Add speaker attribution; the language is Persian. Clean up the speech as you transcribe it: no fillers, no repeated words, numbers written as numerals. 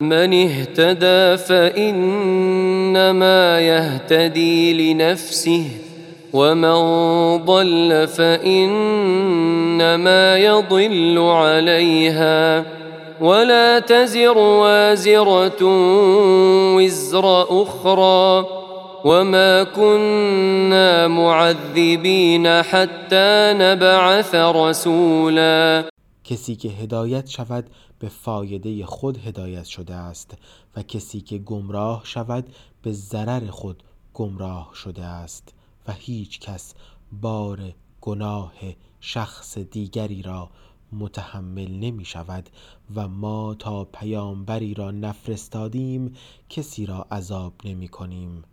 Speaker 1: من اهتدى فإنما يهتدي لنفسه ومن ضل فإنما يضل عليها ولا تزر وازرة وزر أخرى وما كنا معذبين حتى نبعث رسولا.
Speaker 2: کسی که هدایت شود به فایده خود هدایت شده است و کسی که گمراه شود به ضرر خود گمراه شده است و هیچ کس بار گناه شخص دیگری را متحمل نمی شود و ما تا پیامبری را نفرستادیم کسی را عذاب نمی کنیم